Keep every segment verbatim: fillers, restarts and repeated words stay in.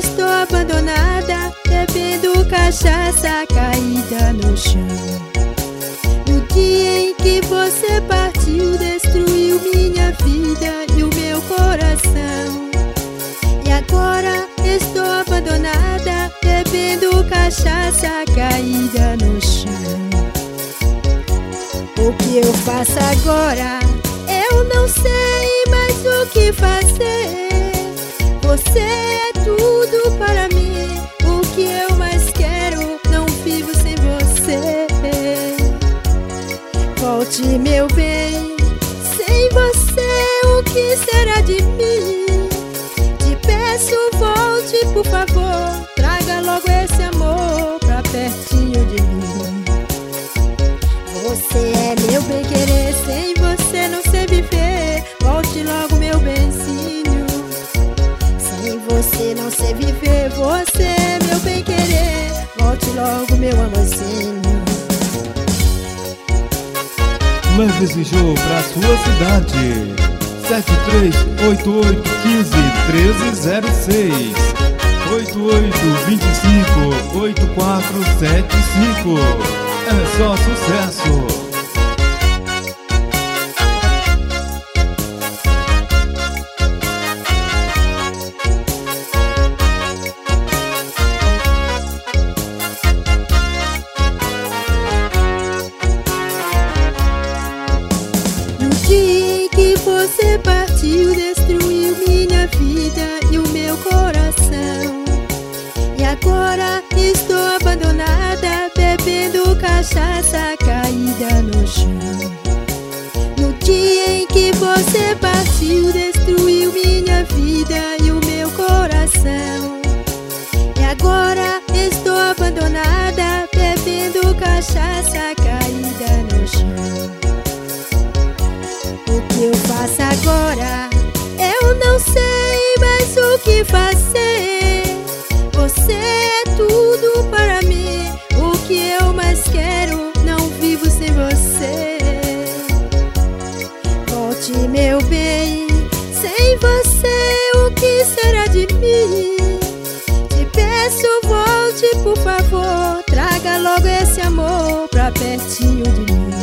estou abandonada, bebendo cachaça caída no chão. No dia em que você partiu, destruiu minha vida e o meu coração. E agora estou abandonada, bebendo cachaça caída no chão. O que eu faço agora? Eu não sei mais o que fazer. Você é tudo para mim, o que eu mais quero, não vivo sem você. Volte, meu bem, sem você o que será de mim? Te peço, volte, por favor, traga logo esse amor pra pertinho de mim. Você é meu bem-querer, sem você não sei viver. Volte logo, meu benzinho, sem você não sei viver. Você é meu bem-querer, volte logo, meu amorzinho. Leve esse show pra sua cidade. Sete três oito oito um cinco um três zero seis, oito oito dois cinco oito quatro sete cinco. É só sucesso. No dia em que você partiu, destruiu minha vida e o meu coração. E agora estou abandonada, bebendo cachaça caída no chão. No dia em que você partiu, destruiu minha vida e o meu coração. E agora estou abandonada, bebendo cachaça caída no chão. O que eu faço agora? Eu não sei mais o que fazer. Você é tudo para mim, o que eu mais quero, não vivo sem você. Volte, meu bem, sem você o que será de mim? Te peço, volte, por favor, traga logo esse amor pra pertinho de mim.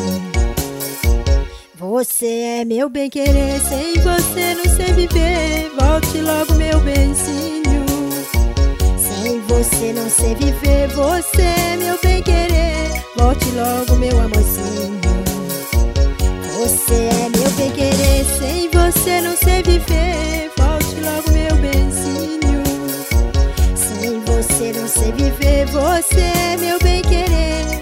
Você é meu bem-querer, sem você não sei viver. Volte logo, meu benzinho, sem você não sei viver. Você é meu bem-querer, volte logo, meu amorzinho. Você é meu bem-querer, sem você não sei viver. Volte logo, meu benzinho, sem você não sei viver. Você é meu bem-querer,